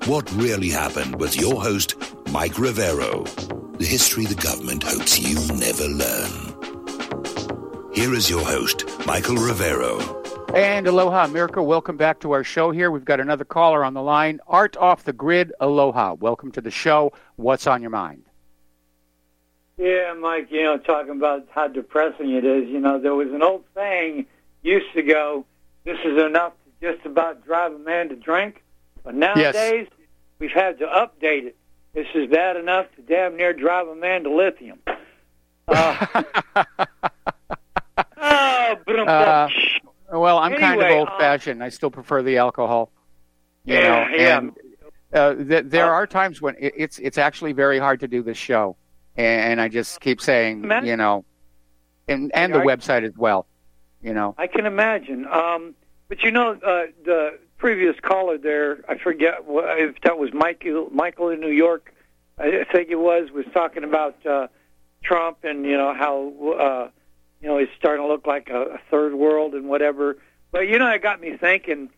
What really happened with your host, Mike Rivero. The history the government hopes you never learn. Here is your host, Michael Rivero. And aloha, America. Welcome back to our show here. We've got another caller on the line. Art Off the Grid, aloha. Welcome to the show. What's on your mind? Yeah, Mike, talking about how depressing it is. There was an old saying years ago, this is enough to just about drive a man to drink. But nowadays, we've had to update it. This is bad enough to damn near drive a man to lithium. Well, I'm kind of old-fashioned. I still prefer the alcohol. And there are times when it's actually very hard to do this show. And I just keep saying, and the website as well, I can imagine. But the previous caller there, I forget if that was Michael in New York, I think it was talking about Trump and, how, it's starting to look like a third world and whatever. But, it got me thinking,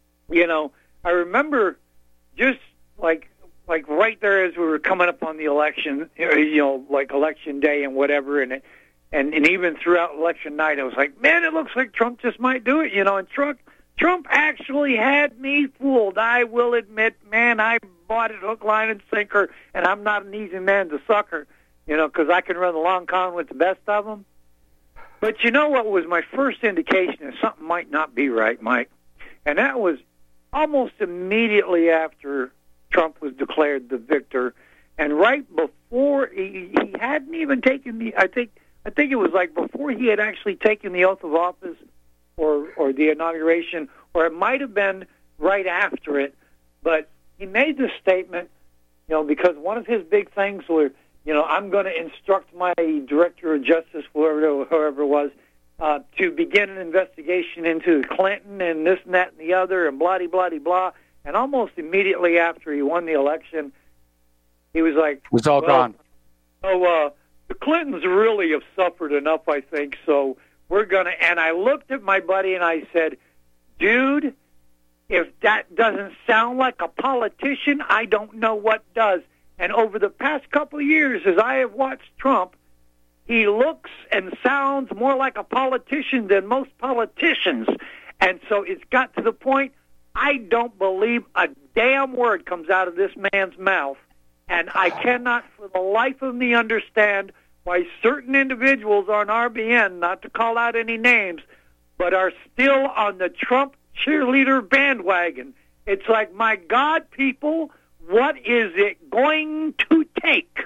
I remember just like right there as we were coming up on the election, like election day and whatever, and even throughout election night, I was like, man, it looks like Trump just might do it, and Trump actually had me fooled. I will admit, man, I bought it hook, line, and sinker, and I'm not an easy man to sucker, because I can run the long con with the best of them. But what was my first indication that something might not be right, Mike? And that was almost immediately after Trump was declared the victor, and right before he hadn't even taken I think it was like before he had actually taken the oath of office or the inauguration, or it might have been right after it, but he made this statement, because one of his big things were, I'm going to instruct my director of justice, whoever it was, to begin an investigation into Clinton and this and that and the other and blah-de-blah-de-blah. And almost immediately after he won the election, he was like, it was all gone. Oh, the Clintons really have suffered enough, I think, so we're going to... And I looked at my buddy and I said, dude, if that doesn't sound like a politician, I don't know what does. And over the past couple of years, as I have watched Trump, he looks and sounds more like a politician than most politicians. And so it's got to the point, I don't believe a damn word comes out of this man's mouth. And I cannot for the life of me understand why certain individuals on RBN, not to call out any names, but are still on the Trump cheerleader bandwagon. It's like, my God, people, what is it going to take?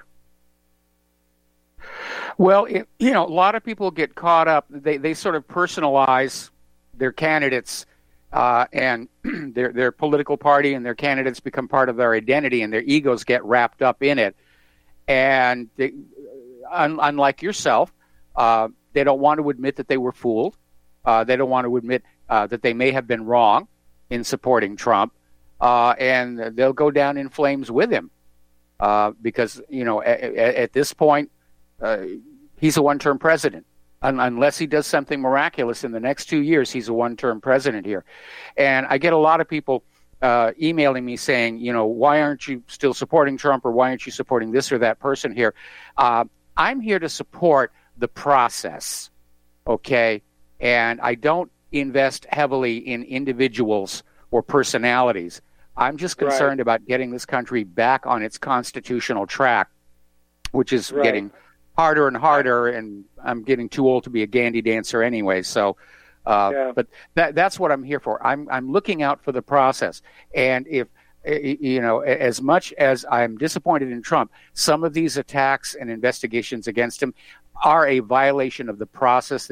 Well, a lot of people get caught up. They sort of personalize their candidates and their political party, and their candidates become part of their identity, and their egos get wrapped up in it. And unlike yourself, they don't want to admit that they were fooled. They don't want to admit that they may have been wrong in supporting Trump, and they'll go down in flames with him because, at this point, he's a one-term president. Unless he does something miraculous in the next 2 years, he's a one-term president here. And I get a lot of people emailing me saying, why aren't you still supporting Trump, or why aren't you supporting this or that person here? I'm here to support the process, okay? And I don't invest heavily in individuals or personalities. I'm just concerned about getting this country back on its constitutional track, which is getting harder and harder, and I'm getting too old to be a Gandhi dancer anyway. So, but that's what I'm here for. I'm looking out for the process. And if, as much as I'm disappointed in Trump, some of these attacks and investigations against him are a violation of the process.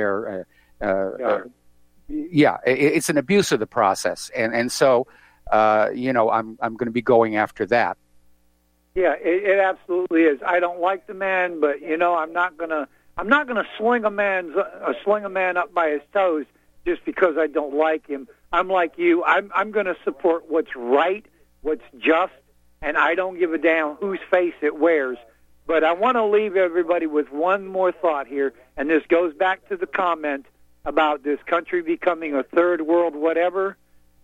It's an abuse of the process. And so, I'm going to be going after that. Yeah, it absolutely is. I don't like the man, but I'm not gonna sling a man up by his toes just because I don't like him. I'm like you. I'm going to support what's right, what's just, and I don't give a damn whose face it wears. But I want to leave everybody with one more thought here, and this goes back to the comment about this country becoming a third world whatever.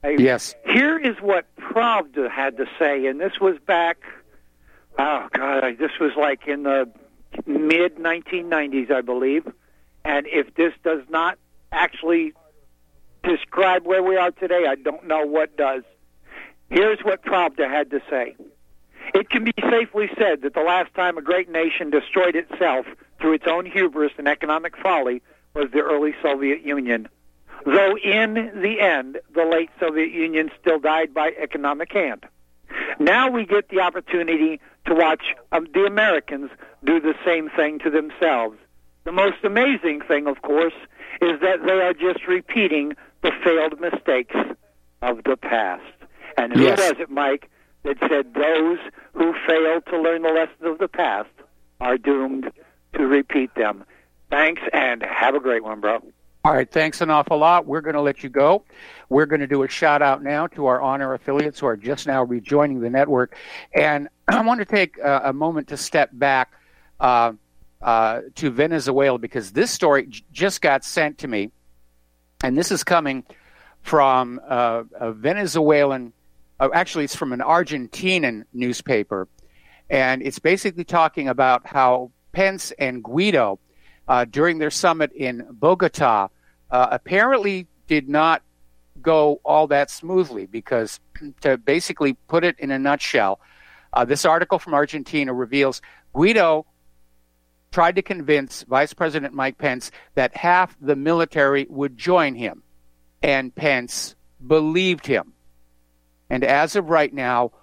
Yes. Here is what Pravda had to say, and this was back, this was like in the mid-1990s, I believe. And if this does not actually describe where we are today, I don't know what does. Here's what Pravda had to say. It can be safely said that the last time a great nation destroyed itself through its own hubris and economic folly was the early Soviet Union. Though in the end, the late Soviet Union still died by economic hand. Now we get the opportunity to watch the Americans do the same thing to themselves. The most amazing thing, of course, is that they are just repeating the failed mistakes of the past. And who was it, Mike, that said those who failed to learn the lessons of the past are doomed to repeat them? Thanks, and have a great one, bro. All right, thanks an awful lot. We're going to let you go. We're going to do a shout-out now to our on-air affiliates who are just now rejoining the network. And I want to take a moment to step back to Venezuela, because this story just got sent to me, and this is coming from a Venezuelan, actually it's from an Argentinian newspaper, and it's basically talking about how Pence and Guido, during their summit in Bogota, apparently did not go all that smoothly, because to basically put it in a nutshell, this article from Argentina reveals Guido tried to convince Vice President Mike Pence that half the military would join him, and Pence believed him. And as of right now,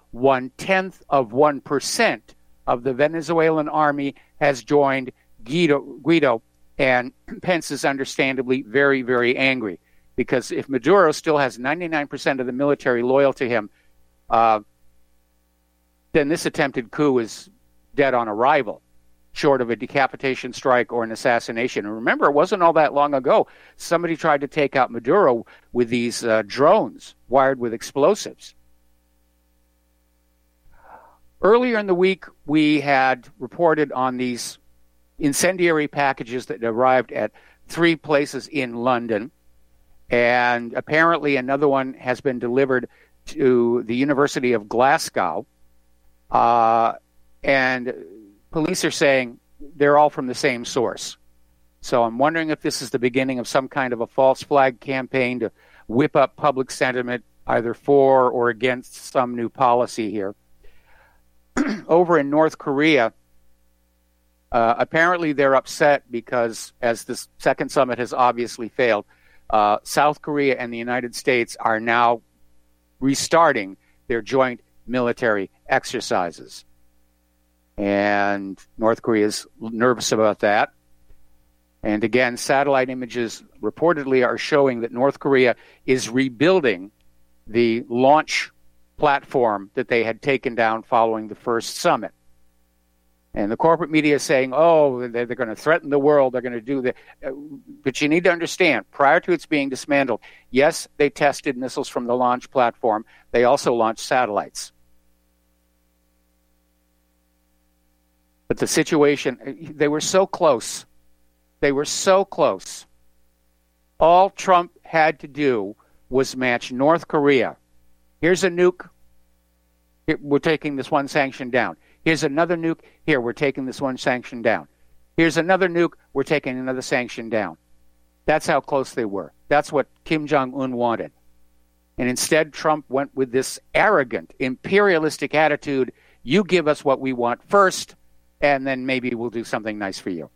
0.1% of the Venezuelan army has joined Guido, and Pence is understandably very, very angry, because if Maduro still has 99% of the military loyal to him, then this attempted coup is dead on arrival, short of a decapitation strike or an assassination. And remember, it wasn't all that long ago. Somebody tried to take out Maduro with these drones wired with explosives. Earlier in the week, we had reported on these incendiary packages that arrived at 3 places in London, and apparently another one has been delivered to the University of Glasgow, and police are saying they're all from the same source. So I'm wondering if this is the beginning of some kind of a false flag campaign to whip up public sentiment either for or against some new policy here. Over in North Korea, apparently they're upset because, as this second summit has obviously failed, South Korea and the United States are now restarting their joint military exercises. And North Korea is nervous about that. And again, satellite images reportedly are showing that North Korea is rebuilding the launch platform that they had taken down following the first summit. And the corporate media is saying, oh, they're going to threaten the world, they're going to do that. But you need to understand, prior to its being dismantled, yes, they tested missiles from the launch platform. They also launched satellites. But the situation, they were so close. They were so close. All Trump had to do was match North Korea. Here's a nuke. Here, we're taking this one sanction down. Here's another nuke. Here, we're taking this one sanction down. Here's another nuke. We're taking another sanction down. That's how close they were. That's what Kim Jong-un wanted. And instead, Trump went with this arrogant, imperialistic attitude. You give us what we want first, and then maybe we'll do something nice for you.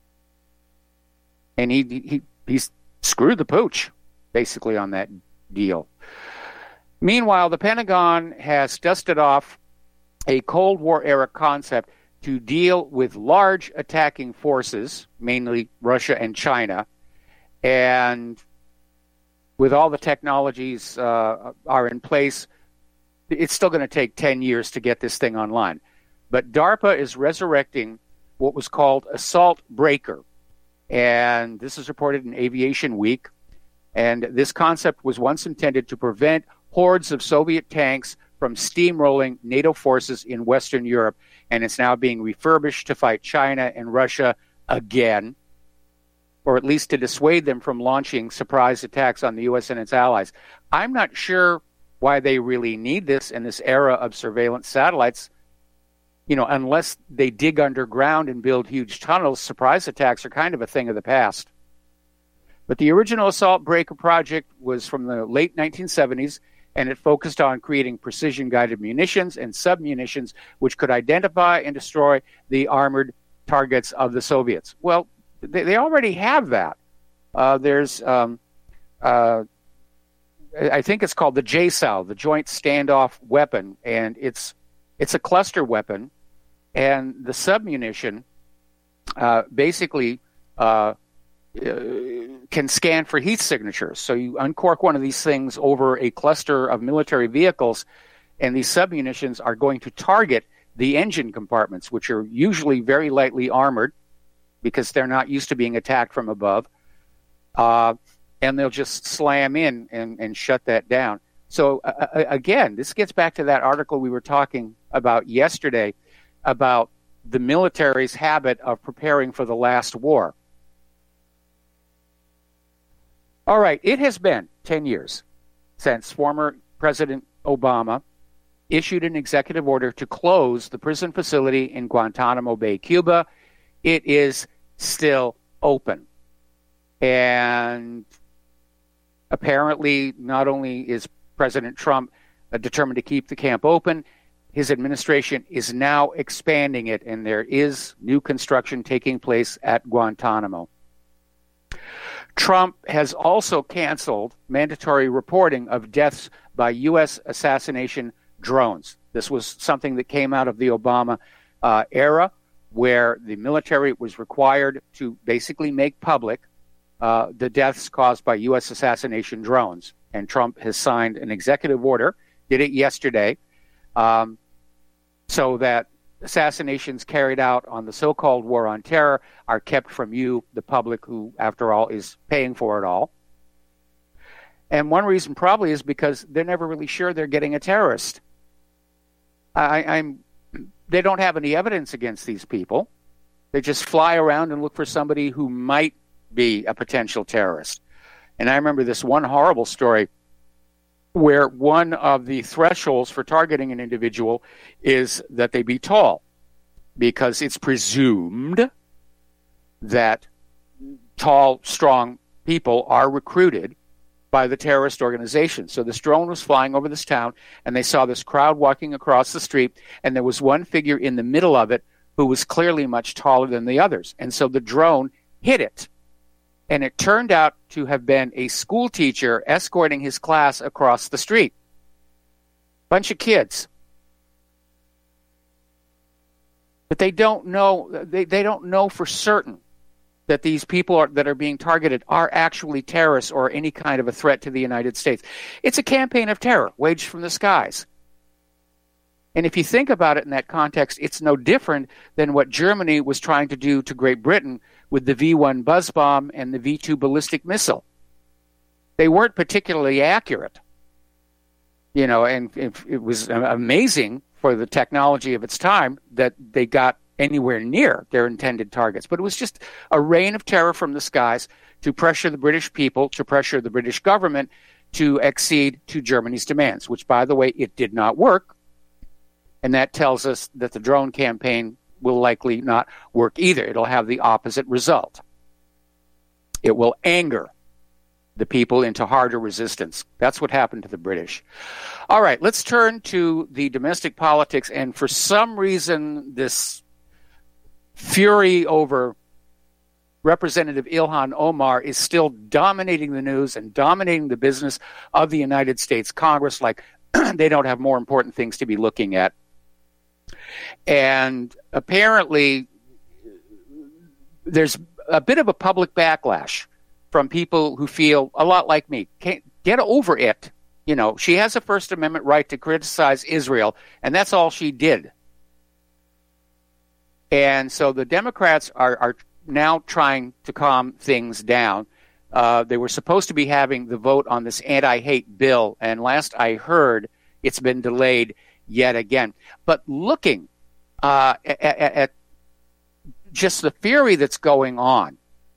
And he screwed the pooch, basically, on that deal. Meanwhile, the Pentagon has dusted off a Cold War-era concept to deal with large attacking forces, mainly Russia and China. And with all the technologies are in place, it's still going to take 10 years to get this thing online. But DARPA is resurrecting what was called Assault Breaker. And this is reported in Aviation Week. And this concept was once intended to prevent hordes of Soviet tanks from steamrolling NATO forces in Western Europe, and it's now being refurbished to fight China and Russia again. or at least to dissuade them from launching surprise attacks on the U.S. and its allies. I'm not sure why they really need this in this era of surveillance satellites. Unless they dig underground and build huge tunnels, surprise attacks are kind of a thing of the past. But the original Assault Breaker project was from the late 1970s, and it focused on creating precision-guided munitions and submunitions which could identify and destroy the armored targets of the Soviets. Well, they already have that. There's I think it's called the JSOW, the Joint Standoff Weapon, and it's a cluster weapon, and the submunition basically can scan for heat signatures. So you uncork one of these things over a cluster of military vehicles, and these submunitions are going to target the engine compartments, which are usually very lightly armored because they're not used to being attacked from above. And they'll just slam in and shut that down. So, again, this gets back to that article we were talking about yesterday about the military's habit of preparing for the last war. All right, it has been 10 years since former President Obama issued an executive order to close the prison facility in Guantanamo Bay, Cuba. It is still open. And apparently, not only is President Trump determined to keep the camp open, his administration is now expanding it, and there is new construction taking place at Guantanamo. Trump has also canceled mandatory reporting of deaths by U.S. assassination drones. This was something that came out of the Obama era, where the military was required to basically make public the deaths caused by U.S. assassination drones. And Trump has signed an executive order, did it yesterday, so that assassinations carried out on the so-called war on terror are kept from you, the public, who, after all, is paying for it all. And one reason probably is because they're never really sure they're getting a terrorist. They don't have any evidence against these people. They just fly around and look for somebody who might be a potential terrorist. And I remember this one horrible story where one of the thresholds for targeting an individual is that they be tall, because it's presumed that tall, strong people are recruited by the terrorist organization. So this drone was flying over this town, and they saw this crowd walking across the street, and there was one figure in the middle of it who was clearly much taller than the others. And so the drone hit it. And it turned out to have been a school teacher escorting his class across the street. Bunch of kids. But they don't know. They don't know for certain that these people that are being targeted are actually terrorists or any kind of a threat to the United States. It's a campaign of terror waged from the skies. And if you think about it in that context, it's no different than what Germany was trying to do to Great Britain with the V-1 buzz bomb and the V-2 ballistic missile. They weren't particularly accurate. And it was amazing for the technology of its time that they got anywhere near their intended targets. But it was just a reign of terror from the skies to pressure the British people, to pressure the British government to accede to Germany's demands, which, by the way, it did not work. And that tells us that the drone campaign will likely not work either. It'll have the opposite result. It will anger the people into harder resistance. That's what happened to the British. All right, let's turn to the domestic politics. And for some reason, this fury over Representative Ilhan Omar is still dominating the news and dominating the business of the United States Congress, like they don't have more important things to be looking at. And apparently, there's a bit of a public backlash from people who feel a lot like me. Can't get over it. She has a First Amendment right to criticize Israel, and that's all she did. And so the Democrats are now trying to calm things down. They were supposed to be having the vote on this anti-hate bill, and last I heard, it's been delayed yet again. But looking at just the fury that's going on,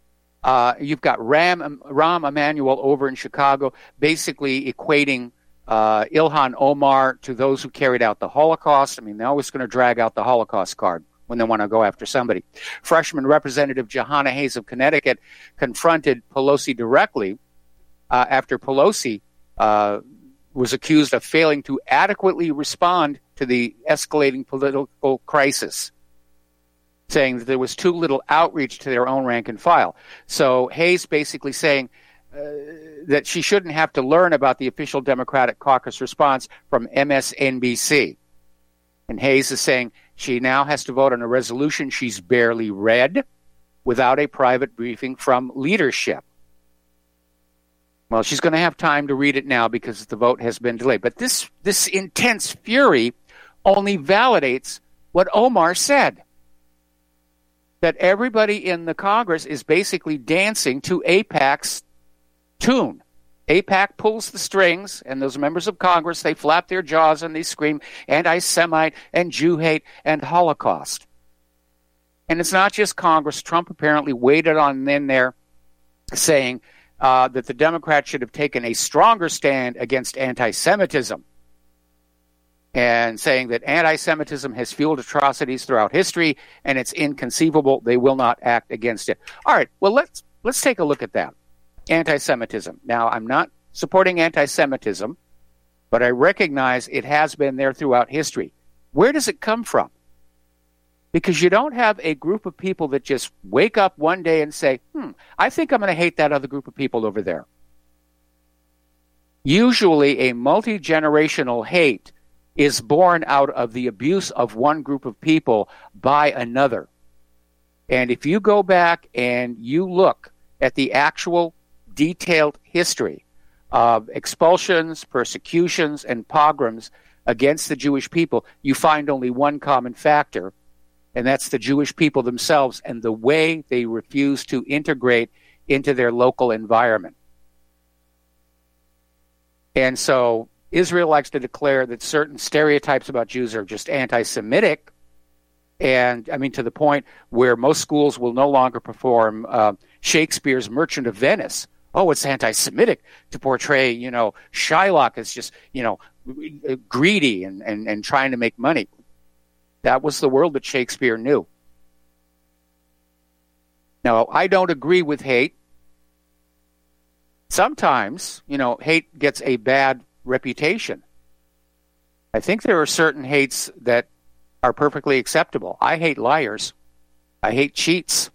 You've got Rahm Emanuel over in Chicago basically equating Ilhan Omar to those who carried out the Holocaust. I mean, they're always going to drag out the Holocaust card when they want to go after somebody. Freshman Representative Jahana Hayes of Connecticut confronted Pelosi directly after Pelosi was accused of failing to adequately respond to the escalating political crisis, saying that there was too little outreach to their own rank and file. So Hayes basically saying that she shouldn't have to learn about the official Democratic caucus response from MSNBC. And Hayes is saying she now has to vote on a resolution she's barely read without a private briefing from leadership. Well, she's going to have time to read it now because the vote has been delayed. But this intense fury only validates what Omar said, that everybody in the Congress is basically dancing to AIPAC's tune. AIPAC pulls the strings, and those members of Congress, they flap their jaws and they scream anti-Semite and Jew hate and Holocaust. And it's not just Congress. Trump apparently waded on in there saying that the Democrats should have taken a stronger stand against anti-Semitism, and saying that anti-Semitism has fueled atrocities throughout history, and it's inconceivable they will not act against it. All right, well, let's take a look at that. Anti-Semitism. Now, I'm not supporting anti-Semitism, but I recognize it has been there throughout history. Where does it come from? Because you don't have a group of people that just wake up one day and say, I think I'm going to hate that other group of people over there. Usually a multi-generational hate is born out of the abuse of one group of people by another. And if you go back and you look at the actual detailed history of expulsions, persecutions, and pogroms against the Jewish people, you find only one common factor, and that's the Jewish people themselves and the way they refuse to integrate into their local environment. And so Israel likes to declare that certain stereotypes about Jews are just anti-Semitic, and I mean to the point where most schools will no longer perform Shakespeare's Merchant of Venice. Oh, it's anti-Semitic to portray, Shylock as just, greedy and trying to make money. That was the world that Shakespeare knew. Now, I don't agree with hate. Sometimes, hate gets a bad reputation. I think there are certain hates that are perfectly acceptable. I hate liars. I hate cheats.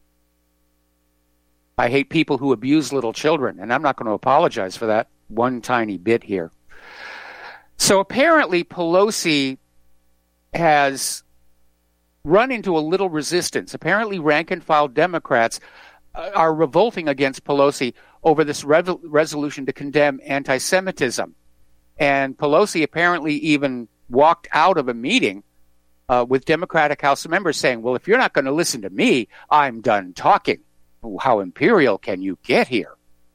I hate people who abuse little children, and I'm not going to apologize for that one tiny bit here. So apparently Pelosi has run into a little resistance. Apparently rank-and-file Democrats are revolting against Pelosi over this resolution to condemn anti-Semitism. And Pelosi apparently even walked out of a meeting with Democratic House members saying, well, if you're not going to listen to me, I'm done talking. How imperial can you get here?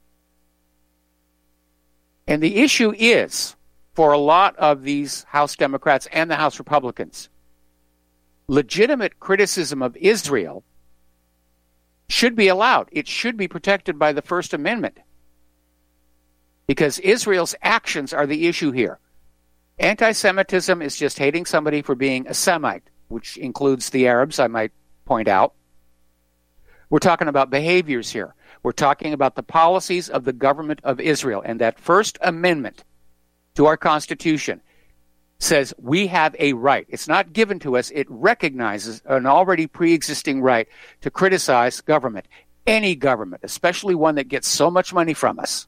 And the issue is, for a lot of these House Democrats and the House Republicans, legitimate criticism of Israel should be allowed. It should be protected by the First Amendment, because Israel's actions are the issue here. Anti-Semitism is just hating somebody for being a Semite, which includes the Arabs, I might point out. We're talking about behaviors here. We're talking about the policies of the government of Israel. And that First Amendment to our Constitution says we have a right. It's not given to us. It recognizes an already pre-existing right to criticize government, any government, especially one that gets so much money from us.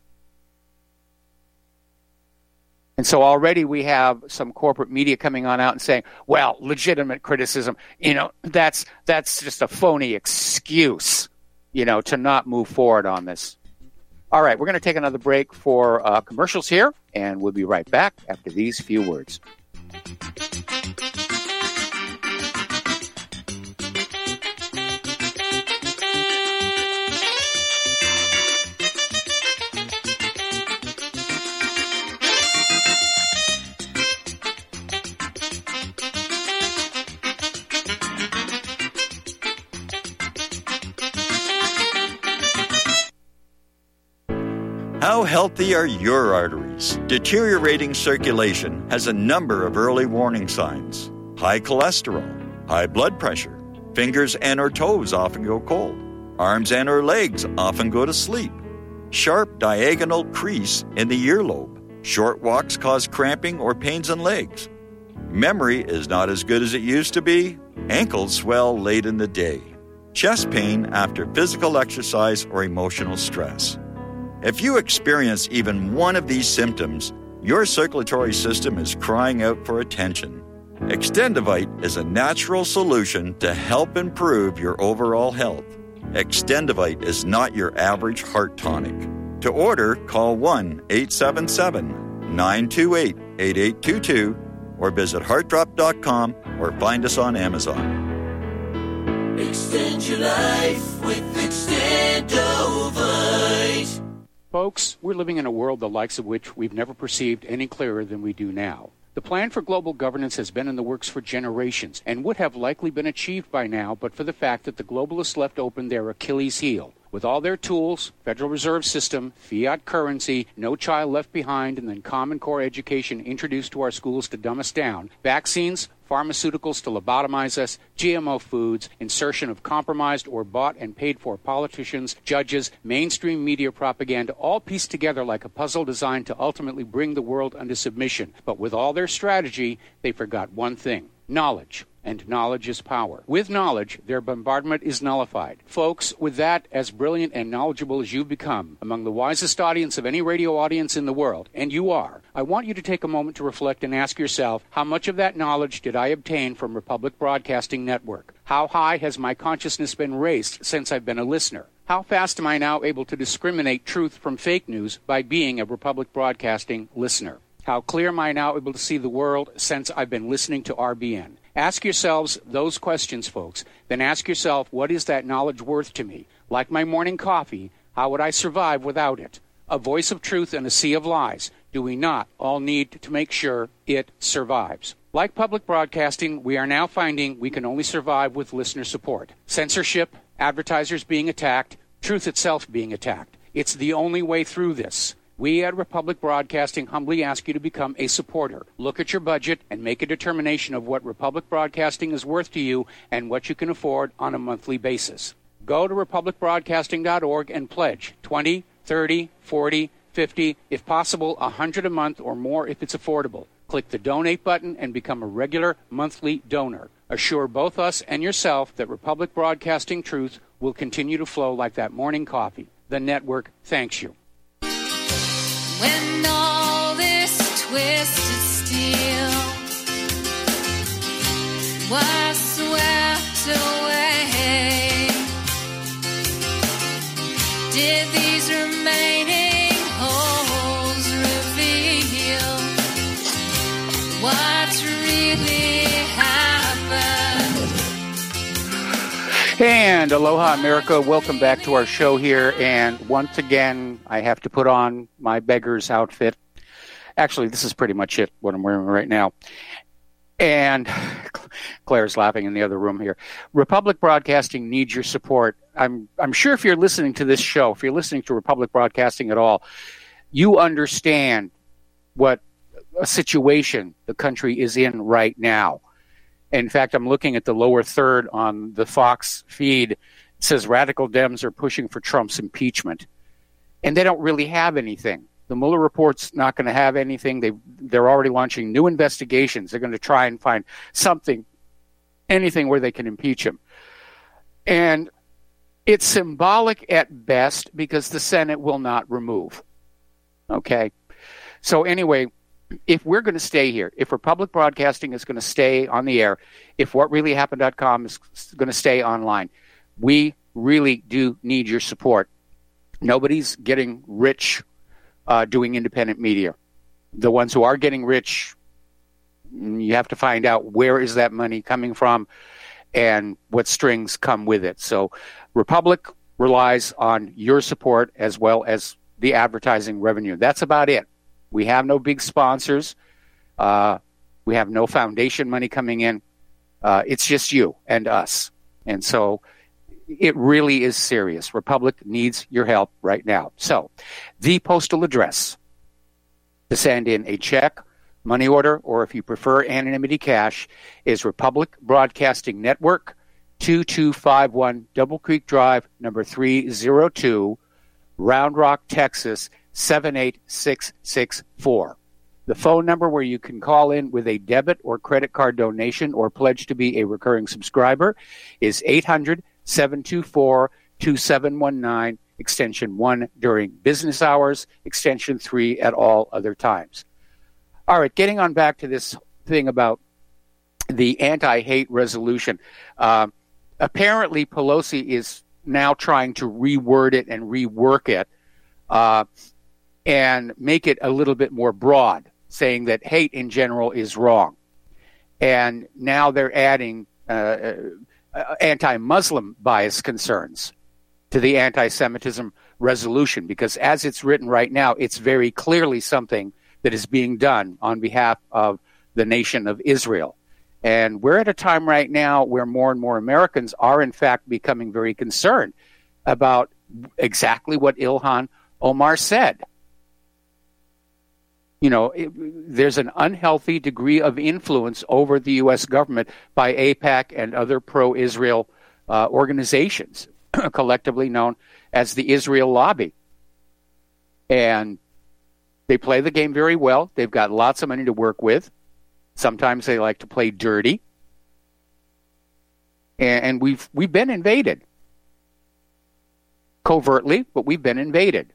And so already we have some corporate media coming on out and saying, well, legitimate criticism, that's just a phony excuse, to not move forward on this. All right, we're going to take another break for commercials here, and we'll be right back after these few words. How healthy are your arteries? Deteriorating circulation has a number of early warning signs. High cholesterol, high blood pressure, fingers and or toes often go cold, arms and or legs often go to sleep, sharp diagonal crease in the earlobe, short walks cause cramping or pains in legs, memory is not as good as it used to be, ankles swell late in the day, chest pain after physical exercise or emotional stress. If you experience even one of these symptoms, your circulatory system is crying out for attention. Extendivite is a natural solution to help improve your overall health. Extendivite is not your average heart tonic. To order, call 1-877-928-8822 or visit heartdrop.com or find us on Amazon. Extend your life with Extendovite. Folks, we're living in a world the likes of which we've never perceived any clearer than we do now. The plan for global governance has been in the works for generations and would have likely been achieved by now but for the fact that the globalists left open their Achilles heel. With all their tools, Federal Reserve System, fiat currency, no child left behind, and then Common Core education introduced to our schools to dumb us down, vaccines, pharmaceuticals to lobotomize us, GMO foods, insertion of compromised or bought and paid for politicians, judges, mainstream media propaganda, all pieced together like a puzzle designed to ultimately bring the world under submission. But with all their strategy, they forgot one thing: knowledge. And knowledge is power. With knowledge, their bombardment is nullified. Folks, with that, as brilliant and knowledgeable as you've become, among the wisest audience of any radio audience in the world, and you are, I want you to take a moment to reflect and ask yourself, how much of that knowledge did I obtain from Republic Broadcasting Network? How high has my consciousness been raised since I've been a listener? How fast am I now able to discriminate truth from fake news by being a Republic Broadcasting listener? How clear am I now able to see the world since I've been listening to RBN? Ask yourselves those questions, folks. Then ask yourself, what is that knowledge worth to me? Like my morning coffee, how would I survive without it? A voice of truth in a sea of lies. Do we not all need to make sure it survives? Like public broadcasting, we are now finding we can only survive with listener support. Censorship, advertisers being attacked, truth itself being attacked. It's the only way through this. We at Republic Broadcasting humbly ask you to become a supporter. Look at your budget and make a determination of what Republic Broadcasting is worth to you and what you can afford on a monthly basis. Go to republicbroadcasting.org and pledge $20, $30, $40, $50, if possible, $100 a month or more if it's affordable. Click the donate button and become a regular monthly donor. Assure both us and yourself that Republic Broadcasting truth will continue to flow like that morning coffee. The network thanks you. When all this twisted steel was swept away, did these remaining holes reveal what's really happened? And aloha, America. Welcome back to our show here. And once again, I have to put on my beggar's outfit. Actually, this is pretty much it, what I'm wearing right now. And Claire's laughing in the other room here. Republic Broadcasting needs your support. I'm sure if you're listening to this show, if you're listening to Republic Broadcasting at all, you understand what a situation the country is in right now. In fact, I'm looking at the lower third on the Fox feed. It says radical Dems are pushing for Trump's impeachment. And they don't really have anything. The Mueller report's not going to have anything. They're already launching new investigations. They're going to try and find something, anything where they can impeach him. And it's symbolic at best because the Senate will not remove. Okay? So anyway, if we're going to stay here, if Republic Broadcasting is going to stay on the air, if whatreallyhappened.com is going to stay online, we really do need your support. Nobody's getting rich doing independent media. The ones who are getting rich, you have to find out where is that money coming from and what strings come with it. So Republic relies on your support as well as the advertising revenue. That's about it. We have no big sponsors. We have no foundation money coming in. It's just you and us. And so it really is serious. Republic needs your help right now. So, the postal address to send in a check, money order, or if you prefer anonymity cash, is Republic Broadcasting Network, 2251 Double Creek Drive, number 302, Round Rock, Texas, 78664. The phone number where you can call in with a debit or credit card donation or pledge to be a recurring subscriber is 800-724-2719, extension 1 during business hours, extension 3 at all other times. All right, getting on back to this thing about the anti-hate resolution. Apparently, Pelosi is now trying to reword it and rework it and make it a little bit more broad, saying that hate in general is wrong. And now they're adding anti-Muslim bias concerns to the anti-Semitism resolution, because as it's written right now, it's very clearly something that is being done on behalf of the nation of Israel. And we're at a time right now where more and more Americans are, in fact, becoming very concerned about exactly what Ilhan Omar said. You know, there's an unhealthy degree of influence over the U.S. government by AIPAC and other pro-Israel organizations, collectively known as the Israel Lobby. And they play the game very well. They've got lots of money to work with. Sometimes they like to play dirty. And we've been invaded. Covertly, but we've been invaded.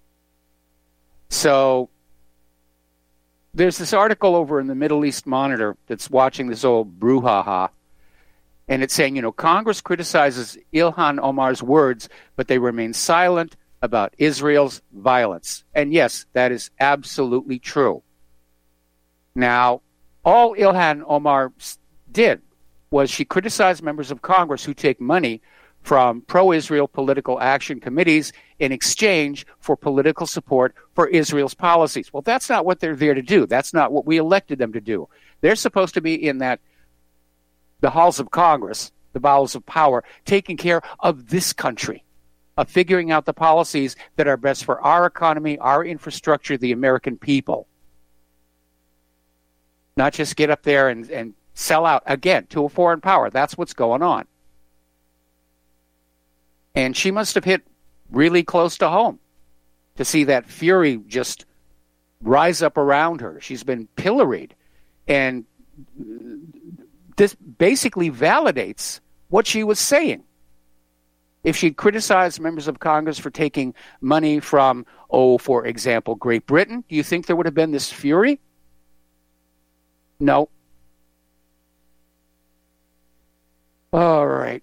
So there's this article over in the Middle East Monitor that's watching this old brouhaha, and it's saying, you know, Congress criticizes Ilhan Omar's words, but they remain silent about Israel's violence. And yes, that is absolutely true. Now, all Ilhan Omar did was she criticized members of Congress who take money from pro-Israel political action committees in exchange for political support for Israel's policies. Well, that's not what they're there to do. That's not what we elected them to do. They're supposed to be in the halls of Congress, the bowels of power, taking care of this country, of figuring out the policies that are best for our economy, our infrastructure, the American people. Not just get up there and sell out, again, to a foreign power. That's what's going on. And she must have hit really close to home to see that fury just rise up around her. She's been pilloried. And this basically validates what she was saying. If she'd criticized members of Congress for taking money from, for example, Great Britain, do you think there would have been this fury? No. All right.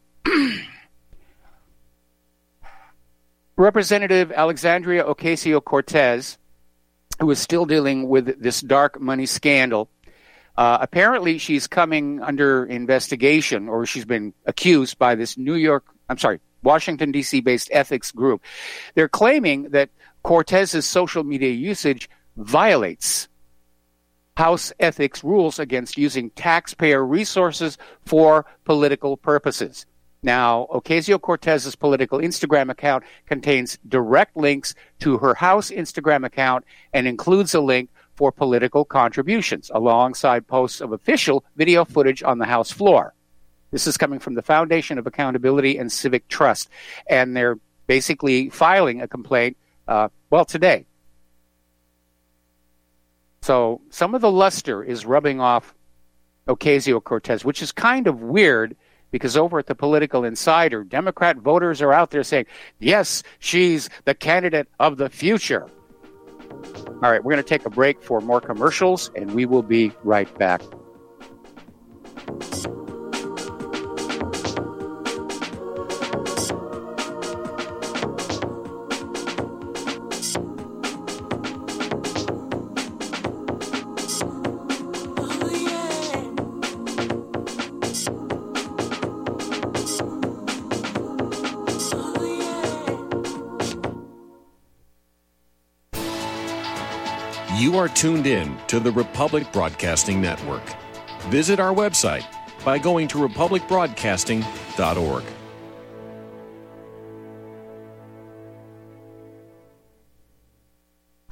Representative Alexandria Ocasio-Cortez, who is still dealing with this dark money scandal, apparently she's coming under investigation, or she's been accused by this Washington, D.C.-based ethics group. They're claiming that Cortez's social media usage violates House ethics rules against using taxpayer resources for political purposes. Now, Ocasio-Cortez's political Instagram account contains direct links to her House Instagram account and includes a link for political contributions, alongside posts of official video footage on the House floor. This is coming from the Foundation of Accountability and Civic Trust, and they're basically filing a complaint, today. So some of the luster is rubbing off Ocasio-Cortez, which is kind of weird, because over at the Political Insider, Democrat voters are out there saying, yes, she's the candidate of the future. All right, we're going to take a break for more commercials, and we will be right back. You are tuned in to the Republic Broadcasting Network. Visit our website by going to republicbroadcasting.org.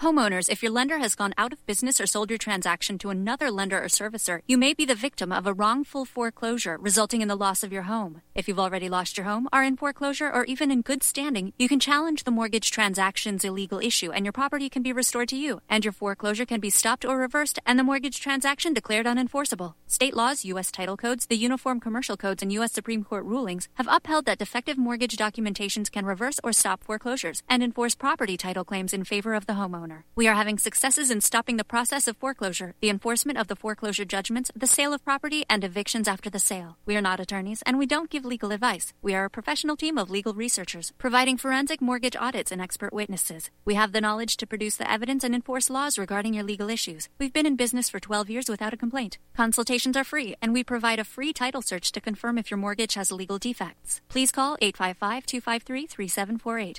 Homeowners, if your lender has gone out of business or sold your transaction to another lender or servicer, you may be the victim of a wrongful foreclosure resulting in the loss of your home. If you've already lost your home, are in foreclosure, or even in good standing, you can challenge the mortgage transaction's illegal issue and your property can be restored to you, and your foreclosure can be stopped or reversed and the mortgage transaction declared unenforceable. State laws, U.S. title codes, the Uniform Commercial Codes, and U.S. Supreme Court rulings have upheld that defective mortgage documentations can reverse or stop foreclosures and enforce property title claims in favor of the homeowner. We are having successes in stopping the process of foreclosure, the enforcement of the foreclosure judgments, the sale of property, and evictions after the sale. We are not attorneys, and we don't give legal advice. We are a professional team of legal researchers, providing forensic mortgage audits and expert witnesses. We have the knowledge to produce the evidence and enforce laws regarding your legal issues. We've been in business for 12 years without a complaint. Consultations are free, and we provide a free title search to confirm if your mortgage has legal defects. Please call 855-253-3748.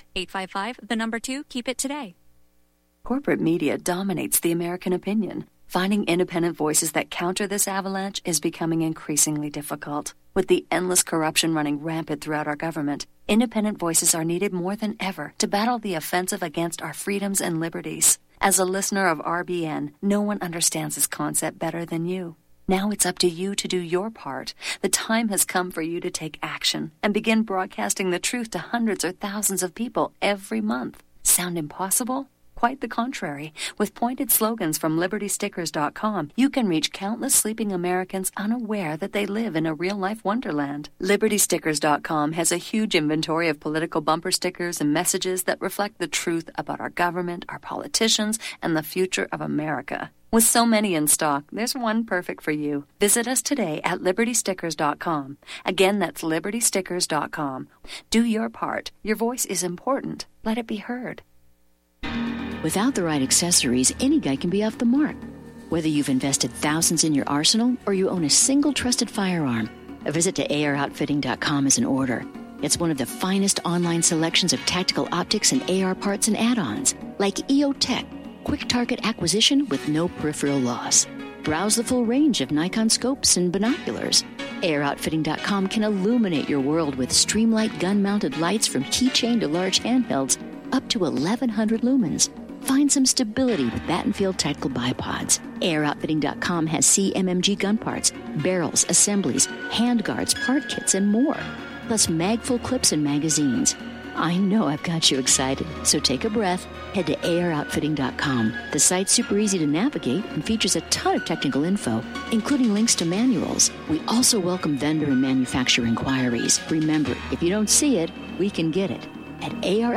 855, 2, keep it today. Corporate media dominates the American opinion. Finding independent voices that counter this avalanche is becoming increasingly difficult. With the endless corruption running rampant throughout our government, independent voices are needed more than ever to battle the offensive against our freedoms and liberties. As a listener of RBN, no one understands this concept better than you. Now it's up to you to do your part. The time has come for you to take action and begin broadcasting the truth to hundreds or thousands of people every month. Sound impossible? Quite the contrary. With pointed slogans from LibertyStickers.com, you can reach countless sleeping Americans unaware that they live in a real-life wonderland. LibertyStickers.com has a huge inventory of political bumper stickers and messages that reflect the truth about our government, our politicians, and the future of America. With so many in stock, there's one perfect for you. Visit us today at LibertyStickers.com. Again, that's LibertyStickers.com. Do your part. Your voice is important. Let it be heard. Without the right accessories, any guy can be off the mark. Whether you've invested thousands in your arsenal or you own a single trusted firearm, a visit to AROutfitting.com is in order. It's one of the finest online selections of tactical optics and AR parts and add-ons, like EOTech, quick target acquisition with no peripheral loss. Browse the full range of Nikon scopes and binoculars. AROutfitting.com can illuminate your world with Streamlight gun-mounted lights from keychain to large handhelds up to 1,100 lumens. Find some stability with Battenfield Tactical Bipods. AROutfitting.com has CMMG gun parts, barrels, assemblies, handguards, part kits, and more. Plus mag-full clips and magazines. I know I've got you excited, so take a breath. Head to AROutfitting.com. The site's super easy to navigate and features a ton of technical info, including links to manuals. We also welcome vendor and manufacturer inquiries. Remember, if you don't see it, we can get it at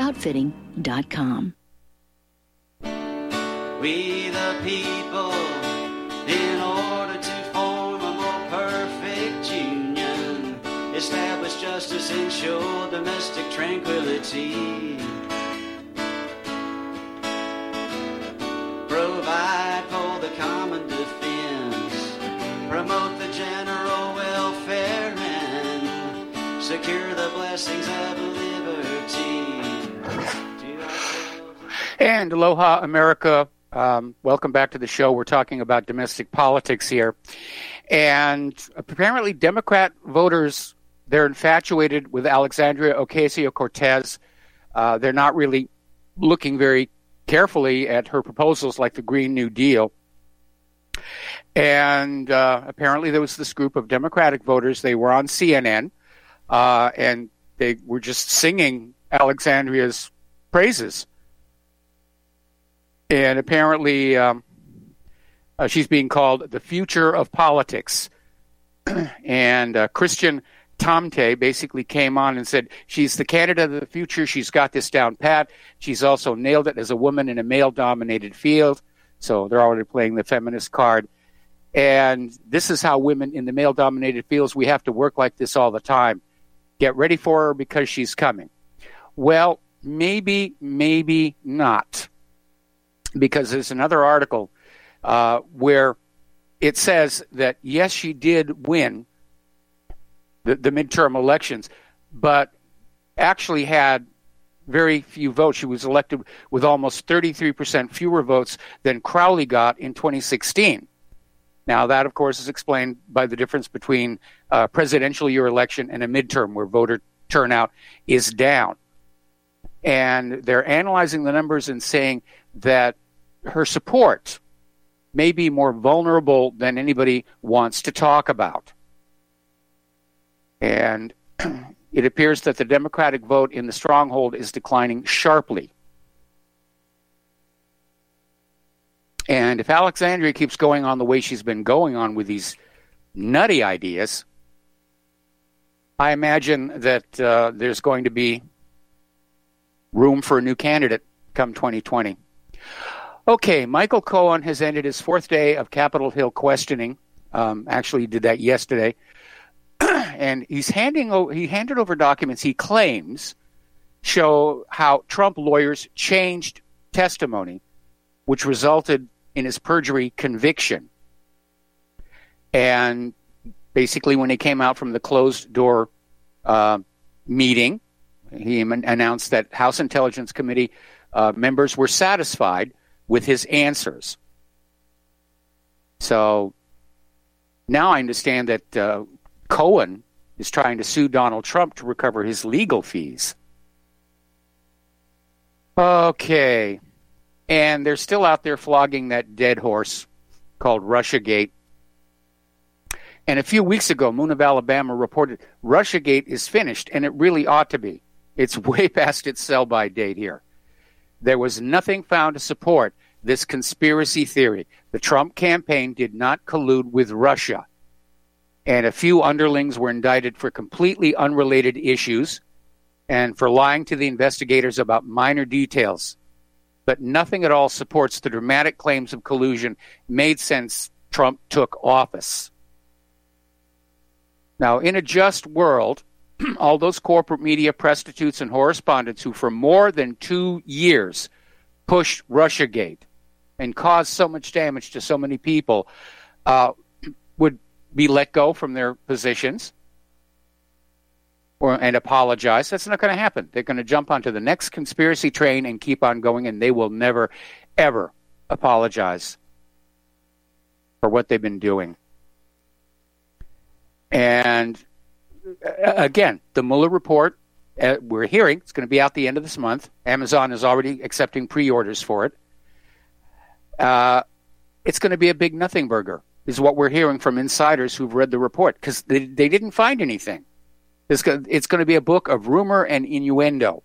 AROutfitting.com. We the people, in order to form a more perfect union, establish justice, ensure domestic tranquility, provide for the common defense, promote the general welfare, and secure the blessings of liberty. And aloha, America. Welcome back to the show. We're talking about domestic politics here. And apparently Democrat voters, they're infatuated with Alexandria Ocasio-Cortez. They're not really looking very carefully at her proposals like the Green New Deal. And apparently there was this group of Democratic voters. They were on CNN, and they were just singing Alexandria's praises. And apparently she's being called the future of politics. And Christian Tamte basically came on and said she's the candidate of the future. She's got this down pat. She's also nailed it as a woman in a male-dominated field. So they're already playing the feminist card. And this is how women in the male-dominated fields, we have to work like this all the time. Get ready for her because she's coming. Well, maybe not. Because there's another article where it says that, yes, she did win the midterm elections, but actually had very few votes. She was elected with almost 33% fewer votes than Crowley got in 2016. Now, that, of course, is explained by the difference between a presidential year election and a midterm, where voter turnout is down. And they're analyzing the numbers and saying that her support may be more vulnerable than anybody wants to talk about. And it appears that the Democratic vote in the stronghold is declining sharply. And if Alexandria keeps going on the way she's been going on with these nutty ideas, I imagine that there's going to be room for a new candidate come 2020. Okay, Michael Cohen has ended his fourth day of Capitol Hill questioning. Actually, he did that yesterday. And he handed over documents he claims show how Trump lawyers changed testimony, which resulted in his perjury conviction. And basically, when he came out from the closed-door meeting, he announced that House Intelligence Committee members were satisfied with his answers. So now I understand that Cohen is trying to sue Donald Trump to recover his legal fees. Okay. And they're still out there flogging that dead horse called Russiagate. And a few weeks ago, Moon of Alabama reported Russiagate is finished, and it really ought to be. It's way past its sell-by date here. There was nothing found to support this conspiracy theory. The Trump campaign did not collude with Russia. And a few underlings were indicted for completely unrelated issues and for lying to the investigators about minor details. But nothing at all supports the dramatic claims of collusion made since Trump took office. Now, in a just world, all those corporate media prostitutes and correspondents who for more than 2 years pushed Russiagate and caused so much damage to so many people would be let go from their positions and apologize. That's not going to happen. They're going to jump onto the next conspiracy train and keep on going, and they will never, ever apologize for what they've been doing. And again, the Mueller report, we're hearing, it's going to be out the end of this month. Amazon is already accepting pre-orders for it. It's going to be a big nothing burger, is what we're hearing from insiders who've read the report, because they didn't find anything. It's going to be a book of rumor and innuendo.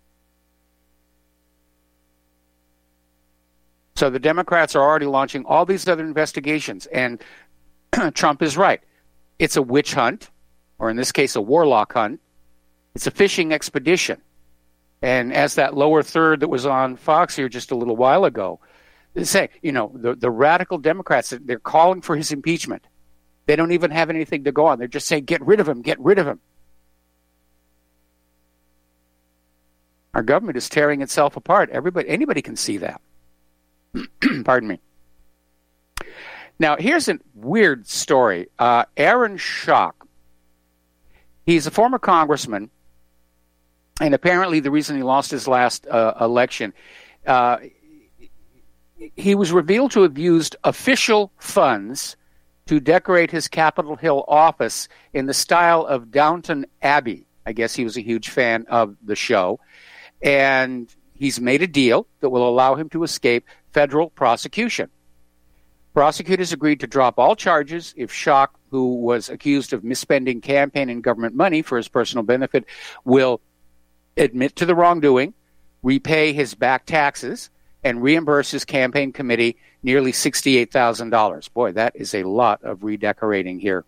So the Democrats are already launching all these other investigations, and Trump is right. It's a witch hunt, or in this case, a warlock hunt. It's a fishing expedition. And as that lower third that was on Fox here just a little while ago, they say, the radical Democrats, they're calling for his impeachment. They don't even have anything to go on. They're just saying, get rid of him, get rid of him. Our government is tearing itself apart. Anybody can see that. Pardon me. Now, here's a weird story. Aaron Schock, he's a former congressman, and apparently the reason he lost his last election, he was revealed to have used official funds to decorate his Capitol Hill office in the style of Downton Abbey. I guess he was a huge fan of the show. And he's made a deal that will allow him to escape federal prosecution. Prosecutors agreed to drop all charges if Schock, who was accused of misspending campaign and government money for his personal benefit, will admit to the wrongdoing, repay his back taxes, and reimburse his campaign committee nearly $68,000. Boy, that is a lot of redecorating here.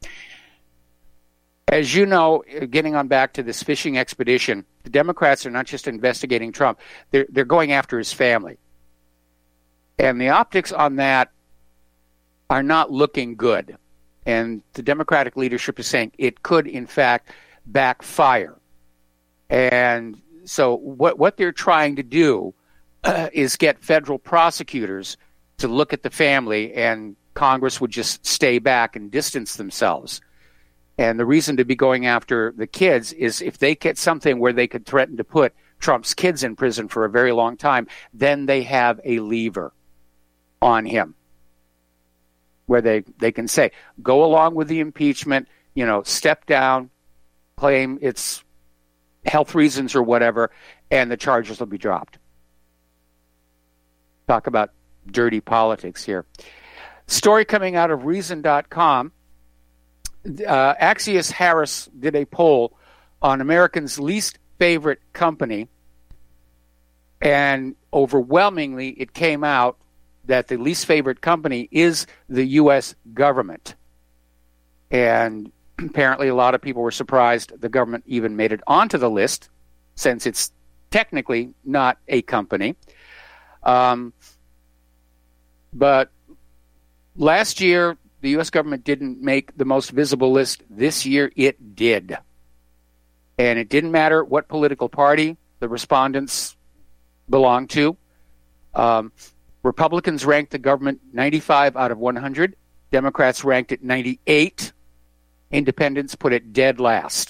As you know, getting on back to this fishing expedition, the Democrats are not just investigating Trump, they're going after his family. And the optics on that are not looking good. And the Democratic leadership is saying it could, in fact, backfire. And so what they're trying to do is get federal prosecutors to look at the family, and Congress would just stay back and distance themselves. And the reason to be going after the kids is if they get something where they could threaten to put Trump's kids in prison for a very long time, then they have a lever on him where they can say, go along with the impeachment, step down, claim it's health reasons or whatever, and the charges will be dropped. Talk about dirty politics here. Story coming out of Reason.com. Axios Harris did a poll on Americans' least favorite company, and overwhelmingly it came out that the least favorite company is the U.S. government. And apparently a lot of people were surprised the government even made it onto the list, since it's technically not a company. But last year, the U.S. government didn't make the most visible list. This year, it did. And it didn't matter what political party the respondents belonged to. Republicans ranked the government 95 out of 100. Democrats ranked it 98. Independents put it dead last.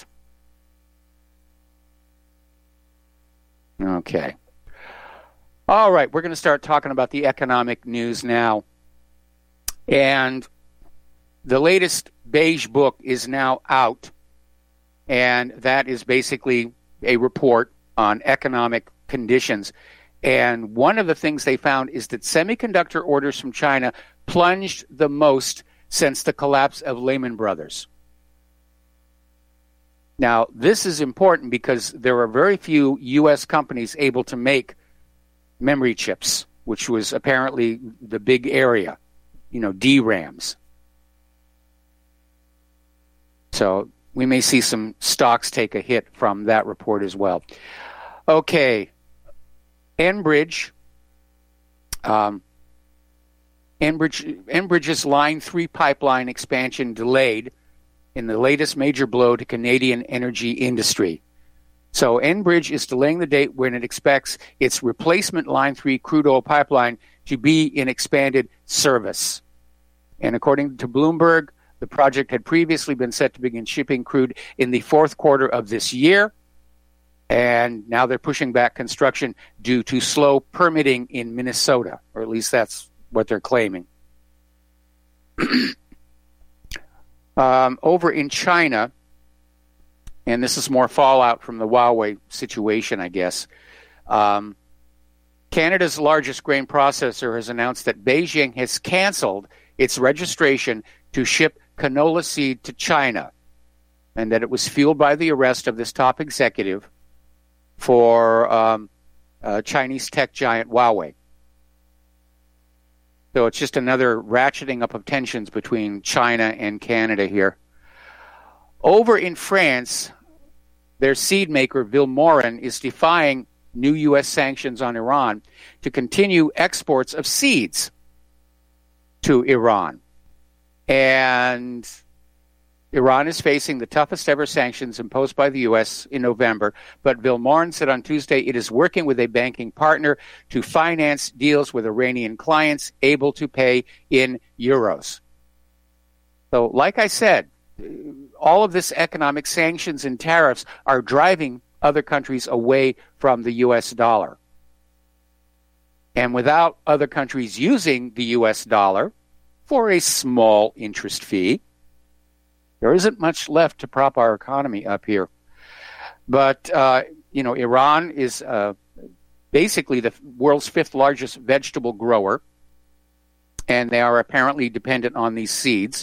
Okay. All right, we're going to start talking about the economic news now. And the latest beige book is now out, and that is basically a report on economic conditions. And one of the things they found is that semiconductor orders from China plunged the most since the collapse of Lehman Brothers. Now, this is important because there are very few U.S. companies able to make memory chips, which was apparently the big area, DRAMs. So we may see some stocks take a hit from that report as well. Okay. Enbridge's Line 3 pipeline expansion delayed in the latest major blow to Canadian energy industry. So Enbridge is delaying the date when it expects its replacement Line 3 crude oil pipeline to be in expanded service. And according to Bloomberg, the project had previously been set to begin shipping crude in the fourth quarter of this year. And now they're pushing back construction due to slow permitting in Minnesota, or at least that's what they're claiming. Over in China, and this is more fallout from the Huawei situation, I guess, Canada's largest grain processor has announced that Beijing has canceled its registration to ship canola seed to China, and that it was fueled by the arrest of this top executive for Chinese tech giant Huawei. So it's just another ratcheting up of tensions between China and Canada here. Over in France, their seed maker, Vilmorin, is defying new U.S. sanctions on Iran to continue exports of seeds to Iran. And Iran is facing the toughest ever sanctions imposed by the U.S. in November, but Vilmorin said on Tuesday it is working with a banking partner to finance deals with Iranian clients able to pay in euros. So, like I said, all of this economic sanctions and tariffs are driving other countries away from the U.S. dollar. And without other countries using the U.S. dollar for a small interest fee, there isn't much left to prop our economy up here. But, Iran is basically the world's fifth largest vegetable grower, and they are apparently dependent on these seeds,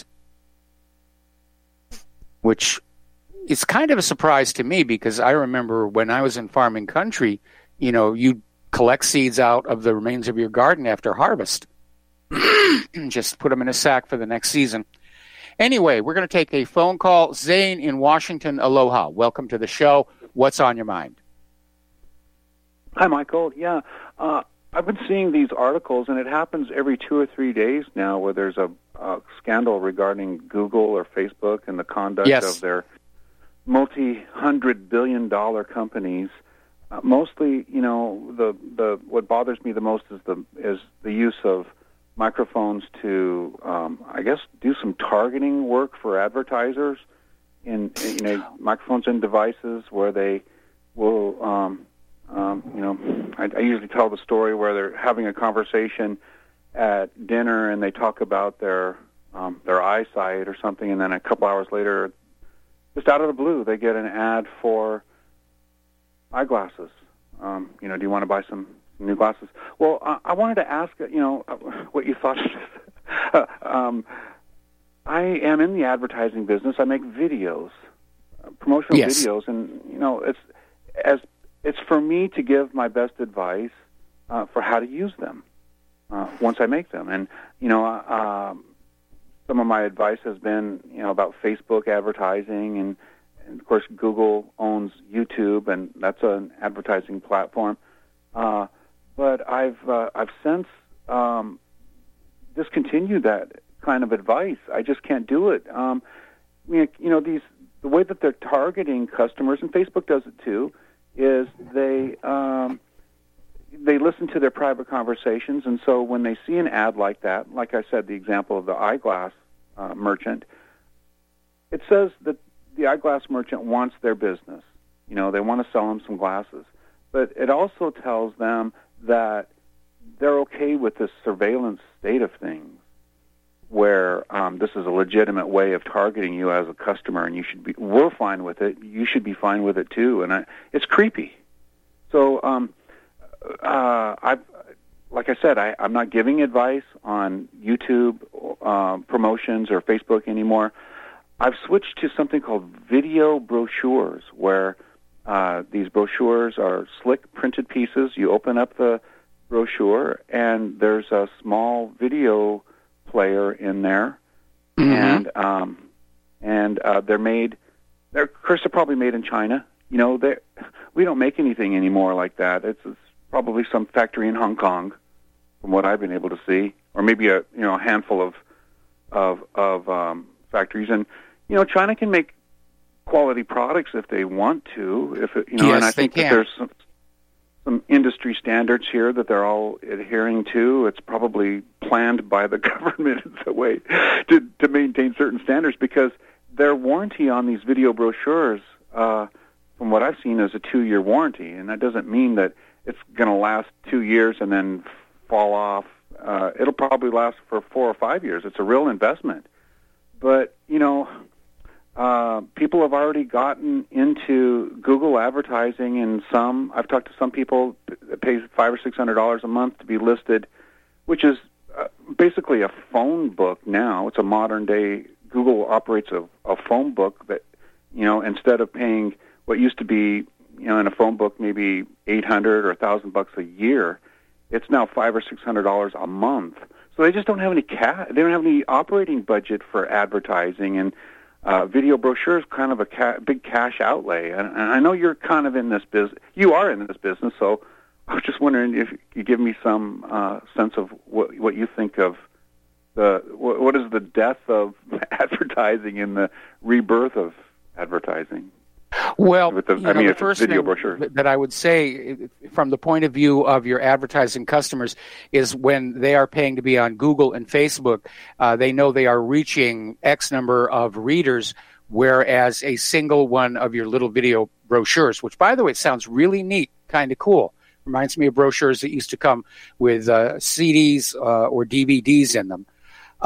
which is kind of a surprise to me because I remember when I was in farming country, you'd collect seeds out of the remains of your garden after harvest and just put them in a sack for the next season. Anyway, we're going to take a phone call. Zane in Washington, aloha. Welcome to the show. What's on your mind? Hi, Michael. Yeah, I've been seeing these articles, and it happens every 2 or 3 days now where there's a scandal regarding Google or Facebook and the conduct of their multi-hundred-billion-dollar companies. Mostly, the what bothers me the most is the use of microphones to, I guess, do some targeting work for advertisers in microphones and devices where they will, I usually tell the story where they're having a conversation at dinner and they talk about their eyesight or something, and then a couple hours later, just out of the blue, they get an ad for eyeglasses. Do you want to buy some new glasses. Well, I wanted to ask, what you thought of this. I am in the advertising business. I make videos, promotional videos, and it's for me to give my best advice for how to use them once I make them. And some of my advice has been about Facebook advertising, and of course Google owns YouTube, and that's an advertising platform. But I've since discontinued that kind of advice. I just can't do it. The way that they're targeting customers, and Facebook does it too, is they listen to their private conversations, and so when they see an ad like that, like I said, the example of the eyeglass merchant, it says that the eyeglass merchant wants their business. They want to sell them some glasses. But it also tells them that they're okay with this surveillance state of things, where this is a legitimate way of targeting you as a customer, and we're fine with it. You should be fine with it too, and it's creepy. So, like I said, I'm not giving advice on YouTube promotions or Facebook anymore. I've switched to something called video brochures, where these brochures are slick printed pieces. You open up the brochure, and there's a small video player in there, and they're made. Of course, they're probably made in China. We don't make anything anymore like that. It's probably some factory in Hong Kong, from what I've been able to see, or maybe a handful of factories. And China can make quality products if they want to. And I think that there's some industry standards here that they're all adhering to. It's probably planned by the government in some way to maintain certain standards, because their warranty on these video brochures, from what I've seen, is a 2-year warranty, and that doesn't mean that it's going to last 2 years and then fall off. It'll probably last for 4 or 5 years. It's a real investment. But, people have already gotten into Google advertising, and I've talked to some people that pay $500 or $600 a month to be listed, which is basically a phone book now. It's a modern day. Google operates a phone book that, instead of paying what used to be, in a phone book maybe $800 or $1,000 a year, it's now $500 or $600 a month. So they just don't have any they don't have any operating budget for advertising, and video brochures kind of a big cash outlay. And I know you're kind of in this business. You are in this business, so I was just wondering if you could give me some sense of what you think of what is the death of advertising and the rebirth of advertising. Well, the first thing that I would say, from the point of view of your advertising customers, is when they are paying to be on Google and Facebook, they know they are reaching X number of readers, whereas a single one of your little video brochures, which, by the way, sounds really neat, kind of cool. Reminds me of brochures that used to come with CDs or DVDs in them.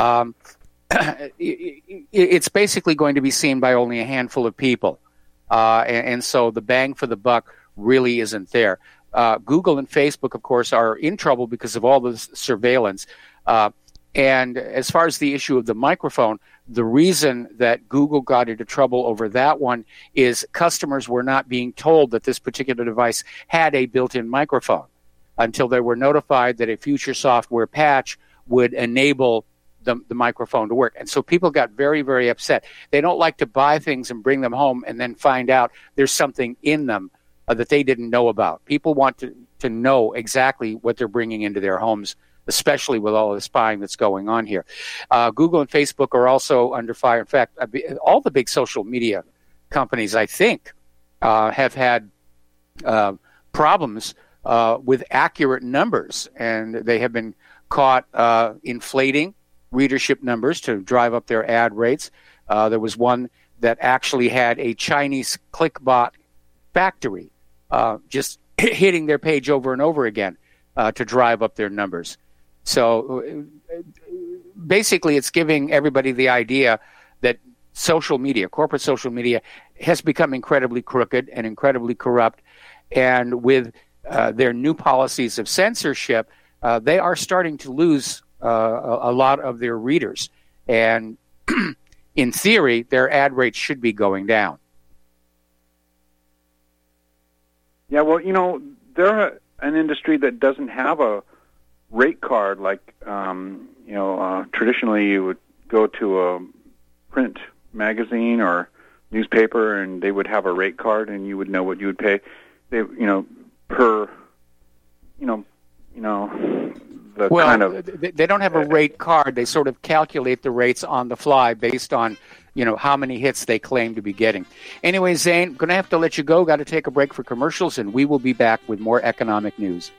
It's basically going to be seen by only a handful of people. And so the bang for the buck really isn't there. Google and Facebook, of course, are in trouble because of all this surveillance. And as far as the issue of the microphone, the reason that Google got into trouble over that one is customers were not being told that this particular device had a built-in microphone until they were notified that a future software patch would enable the microphone to work. And so people got very, very upset. They don't like to buy things and bring them home and then find out there's something in them that they didn't know about. People want to know exactly what they're bringing into their homes, especially with all the spying that's going on here. Google and Facebook are also under fire. In fact, all the big social media companies, I think, have had problems with accurate numbers, and they have been caught inflating readership numbers to drive up their ad rates. There was one that actually had a Chinese clickbot factory just hitting their page over and over again to drive up their numbers. So basically it's giving everybody the idea that social media, corporate social media, has become incredibly crooked and incredibly corrupt. And with their new policies of censorship, they are starting to lose a lot of their readers. And in theory, their ad rates should be going down. Yeah, well, they're an industry that doesn't have a rate card like, traditionally you would go to a print magazine or newspaper and they would have a rate card and you would know what you would pay. They, they don't have a rate card. They sort of calculate the rates on the fly based on, how many hits they claim to be getting. Anyway, Zane, going to have to let you go. Got to take a break for commercials, and we will be back with more economic news.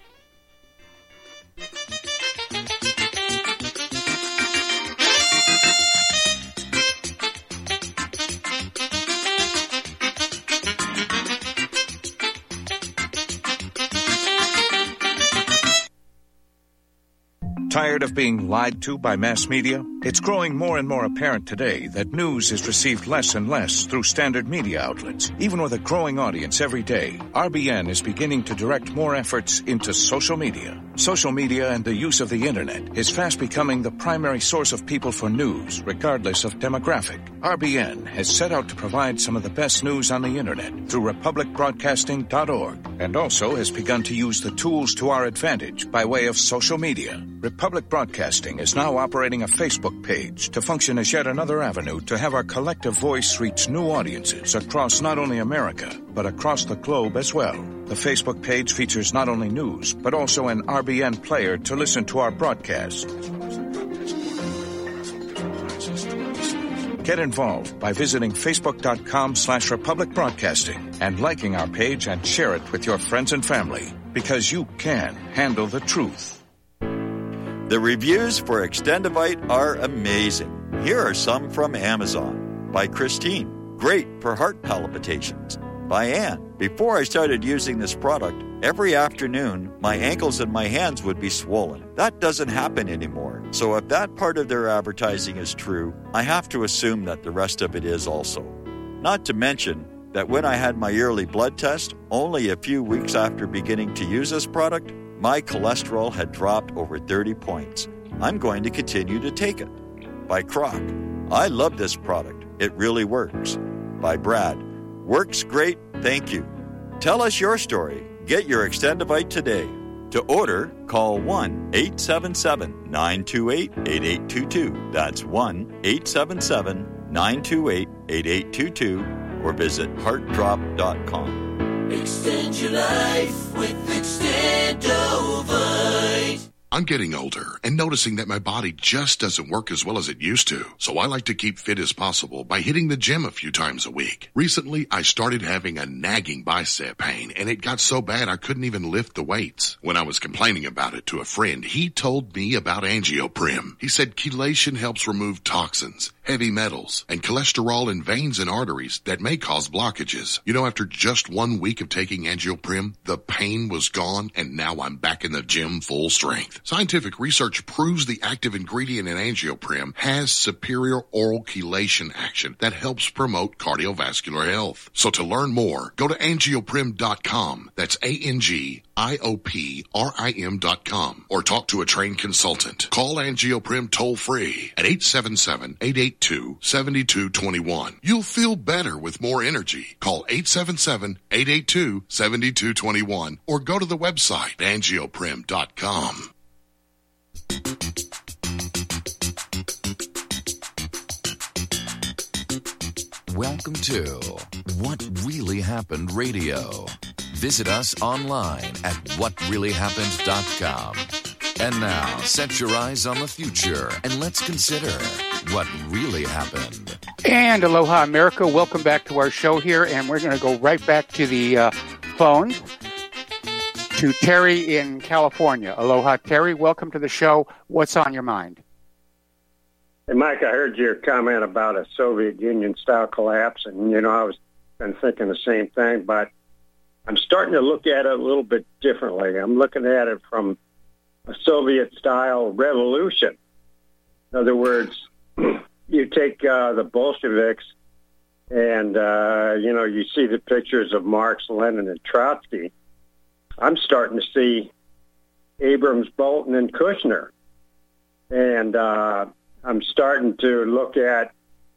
Tired of being lied to by mass media? It's growing more and more apparent today that news is received less and less through standard media outlets. Even with a growing audience every day, RBN is beginning to direct more efforts into social media. Social media and the use of the internet is fast becoming the primary source of people for news, regardless of demographic. RBN has set out to provide some of the best news on the internet through republicbroadcasting.org, and also has begun to use the tools to our advantage by way of social media. Republic Broadcasting is now operating a Facebook page to function as yet another avenue to have our collective voice reach new audiences across not only America, but across the globe as well. The Facebook page features not only news, but also an RBN player to listen to our broadcasts. Get involved by visiting facebook.com/Republic Broadcasting and liking our page and share it with your friends and family, because you can handle the truth. The reviews for Extendivite are amazing. Here are some from Amazon. By Christine, great for heart palpitations. By Anne, before I started using this product, every afternoon my ankles and my hands would be swollen. That doesn't happen anymore. So if that part of their advertising is true, I have to assume that the rest of it is also. Not to mention that when I had my yearly blood test, only a few weeks after beginning to use this product, my cholesterol had dropped over 30 points. I'm going to continue to take it. By Croc, I love this product. It really works. By Brad, works great, thank you. Tell us your story. Get your Extendivite today. To order, call 1-877-928-8822. That's 1-877-928-8822 or visit heartdrop.com. Extend your life with Extendovite. I'm getting older and noticing that my body just doesn't work as well as it used to. So I like to keep fit as possible by hitting the gym a few times a week. Recently, I started having a nagging bicep pain, and it got so bad I couldn't even lift the weights. When I was complaining about it to a friend, he told me about Angioprim. He said chelation helps remove toxins, heavy metals, and cholesterol in veins and arteries that may cause blockages. After just 1 week of taking Angioprim, the pain was gone, and now I'm back in the gym full strength. Scientific research proves the active ingredient in Angioprim has superior oral chelation action that helps promote cardiovascular health. So to learn more, go to angioprim.com. That's ANGIOPRIM.com, or talk to a trained consultant. Call Angioprim toll-free at 877-882-7221. You'll feel better with more energy. Call 877-882-7221 or go to the website angioprim.com. Welcome to What Really Happened Radio. Visit us online at whatreallyhappened.com. And now, set your eyes on the future and let's consider what really happened. And aloha, America. Welcome back to our show here, and we're going to go right back to the phone to Terry in California. Aloha, Terry. Welcome to the show. What's on your mind? Hey, Mike, I heard your comment about a Soviet Union-style collapse, and, I was been thinking the same thing, but I'm starting to look at it a little bit differently. I'm looking at it from a Soviet-style revolution. In other words, you take the Bolsheviks and, you see the pictures of Marx, Lenin, and Trotsky. I'm starting to see Abrams, Bolton, and Kushner. And I'm starting to look at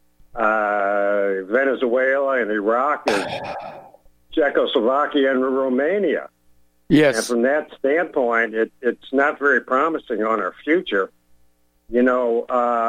Venezuela and Iraq as Czechoslovakia and Romania. Yes. And from that standpoint, it's not very promising on our future. You know,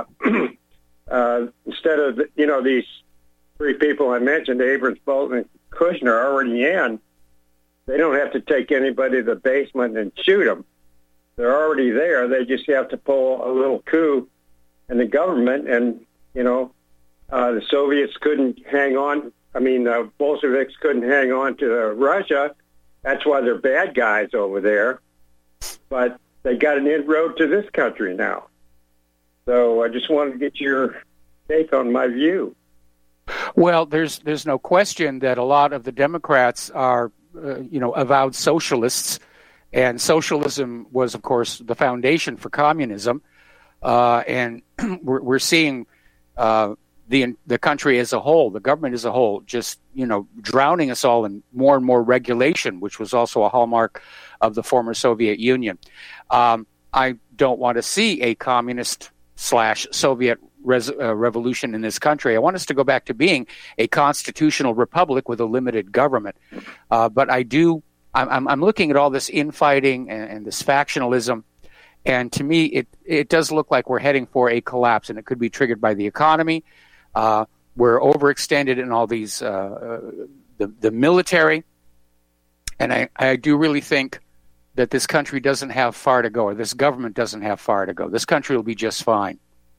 instead of, these three people I mentioned, Abrams, Bolton, and Kushner, are already in, they don't have to take anybody to the basement and shoot them. They're already there. They just have to pull a little coup in the government. And, the Soviets couldn't hang on. The Bolsheviks couldn't hang on to Russia. That's why they're bad guys over there. But they got an inroad to this country now. So I just wanted to get your take on my view. Well, there's no question that a lot of the Democrats are, avowed socialists, and socialism was, of course, the foundation for communism. And we're seeing the country as a whole, the government as a whole, just drowning us all in more and more regulation, which was also a hallmark of the former Soviet Union. I don't want to see a communist/Soviet revolution in this country. I want us to go back to being a constitutional republic with a limited government. But I'm looking at all this infighting and this factionalism, and to me, it does look like we're heading for a collapse, and it could be triggered by the economy. We're overextended in all these the military, and I do really think that this country doesn't have far to go, or this government doesn't have far to go. This country will be just fine.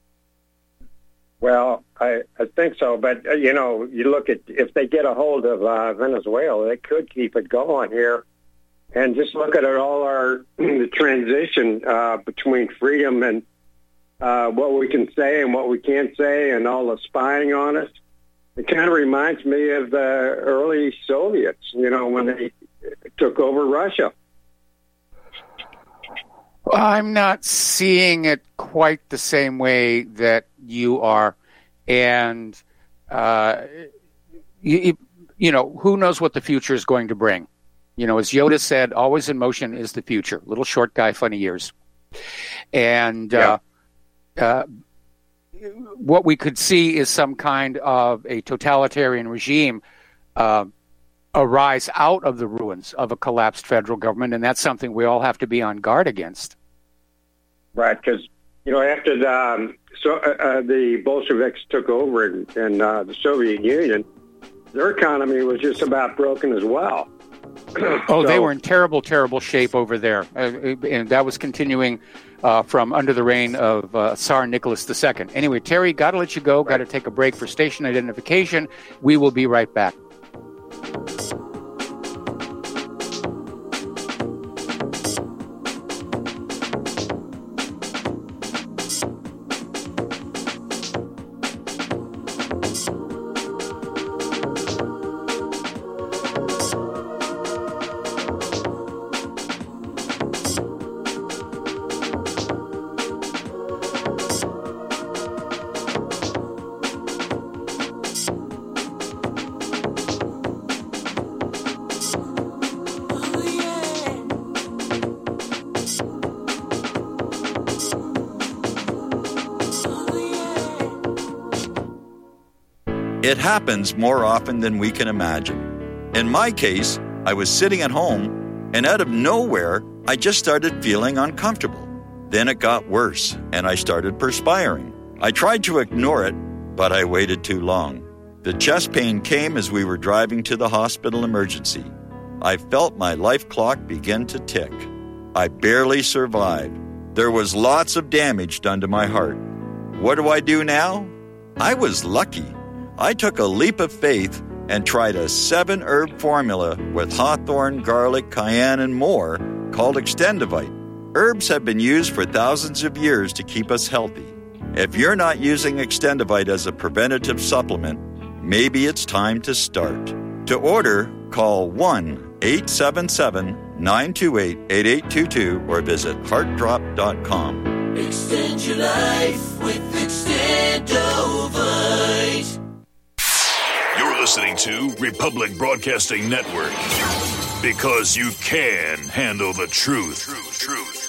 Well, I think so, but you look at, if they get a hold of Venezuela, they could keep it going here, and just look at all the transition between freedom and what we can say and what we can't say, and all the spying on us. It kind of reminds me of the early Soviets, when they took over Russia. I'm not seeing it quite the same way that you are. And, who knows what the future is going to bring? As Yoda said, always in motion is the future. Little short guy, funny ears. And what we could see is some kind of a totalitarian regime arise out of the ruins of a collapsed federal government, and that's something we all have to be on guard against. Right, because after the Bolsheviks took over in the Soviet Union, their economy was just about broken as well. They were in terrible, terrible shape over there, and that was continuing from under the reign of Tsar Nicholas II. Anyway, Terry, got to let you go. Right. Got to take a break for station identification. We will be right back. It happens more often than we can imagine. In my case, I was sitting at home, and out of nowhere, I just started feeling uncomfortable. Then it got worse, and I started perspiring. I tried to ignore it, but I waited too long. The chest pain came as we were driving to the hospital emergency. I felt my life clock begin to tick. I barely survived. There was lots of damage done to my heart. What do I do now? I was lucky. I took a leap of faith and tried a 7-herb formula with hawthorn, garlic, cayenne, and more called Extendivite. Herbs have been used for thousands of years to keep us healthy. If you're not using Extendivite as a preventative supplement, maybe it's time to start. To order, call 1-877-928-8822 or visit heartdrop.com. Extend your life with Extendovite. You're listening to Republic Broadcasting Network. Because you can handle the truth.